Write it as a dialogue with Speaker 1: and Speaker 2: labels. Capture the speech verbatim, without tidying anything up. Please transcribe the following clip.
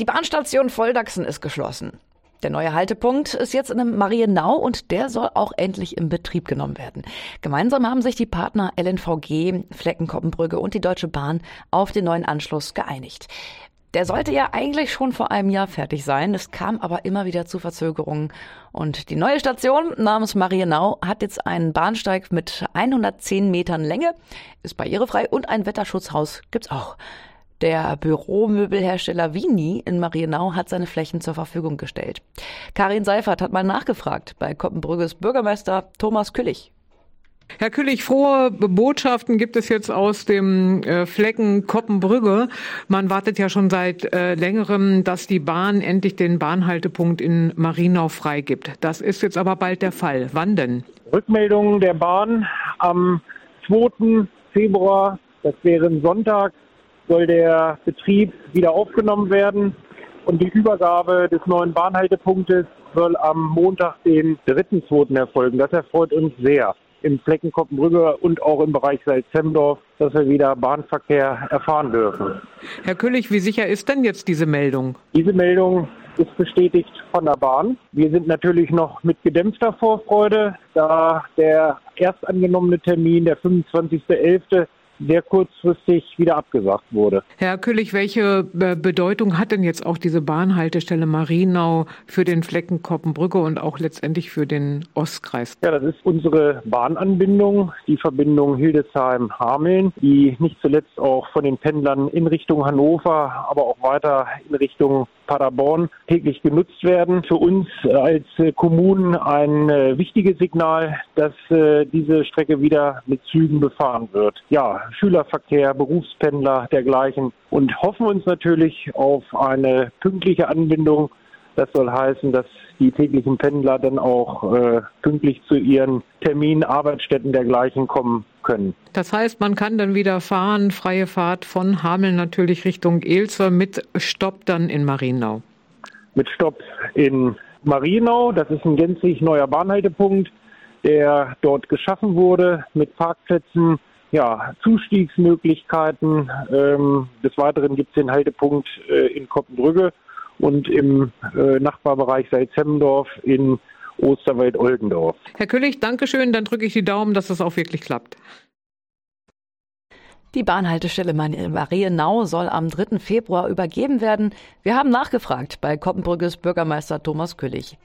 Speaker 1: Die Bahnstation Volldaxen ist geschlossen. Der neue Haltepunkt ist jetzt in Marienau und der soll auch endlich in Betrieb genommen werden. Gemeinsam haben sich die Partner L N V G, Flecken-Koppenbrügge und die Deutsche Bahn auf den neuen Anschluss geeinigt. Der sollte ja eigentlich schon vor einem Jahr fertig sein. Es kam aber immer wieder zu Verzögerungen. Und die neue Station namens Marienau hat jetzt einen Bahnsteig mit hundertzehn Metern Länge, ist barrierefrei und ein Wetterschutzhaus gibt's auch. Der Büromöbelhersteller Vini in Marienau hat seine Flächen zur Verfügung gestellt. Karin Seifert hat mal nachgefragt bei Koppenbrügges Bürgermeister Thomas Küllich.
Speaker 2: Herr Küllich, frohe Botschaften gibt es jetzt aus dem äh, Flecken Koppenbrügge. Man wartet ja schon seit äh, längerem, dass die Bahn endlich den Bahnhaltepunkt in Marienau freigibt. Das ist jetzt aber bald der Fall. Wann denn?
Speaker 3: Rückmeldung der Bahn am zweiten Februar, das wäre ein Sonntag, soll der Betrieb wieder aufgenommen werden und die Übergabe des neuen Bahnhaltepunktes soll am Montag, den dritten zweiten erfolgen. Das erfreut uns sehr im Flecken Koppenbrügge und auch im Bereich Salzhemdorf, dass wir wieder Bahnverkehr erfahren dürfen.
Speaker 2: Herr Küllich, wie sicher ist denn jetzt diese Meldung?
Speaker 3: Diese Meldung ist bestätigt von der Bahn. Wir sind natürlich noch mit gedämpfter Vorfreude, da der erst angenommene Termin, der fünfundzwanzigster elfter sehr kurzfristig wieder abgesagt wurde.
Speaker 2: Herr Küllich, welche Bedeutung hat denn jetzt auch diese Bahnhaltestelle Marienau für den Flecken Koppenbrügge und auch letztendlich für den Ostkreis?
Speaker 3: Ja, das ist unsere Bahnanbindung, die Verbindung Hildesheim-Hameln, die nicht zuletzt auch von den Pendlern in Richtung Hannover, aber auch weiter in Richtung Paderborn täglich genutzt werden. Für uns als Kommunen ein wichtiges Signal, dass diese Strecke wieder mit Zügen befahren wird. Ja, Schülerverkehr, Berufspendler, dergleichen und hoffen uns natürlich auf eine pünktliche Anbindung. Das soll heißen, dass die täglichen Pendler dann auch äh, pünktlich zu ihren Terminen, Arbeitsstätten dergleichen kommen können.
Speaker 2: Das heißt, man kann dann wieder fahren, freie Fahrt von Hameln natürlich Richtung Elster mit Stopp dann in Marienau.
Speaker 3: Mit Stopp in Marienau, das ist ein gänzlich neuer Bahnhaltepunkt, der dort geschaffen wurde mit Parkplätzen, ja, Zustiegsmöglichkeiten. Ähm, des Weiteren gibt es den Haltepunkt äh, in Koppenbrügge und im äh, Nachbarbereich Salzhemdorf in Osterwald-Oldendorf.
Speaker 2: Herr Küllich, Dankeschön. Dann drücke ich die Daumen, dass das auch wirklich klappt.
Speaker 1: Die Bahnhaltestelle Marienau soll am dritten Februar übergeben werden. Wir haben nachgefragt bei Koppenbrügges Bürgermeister Thomas Küllich.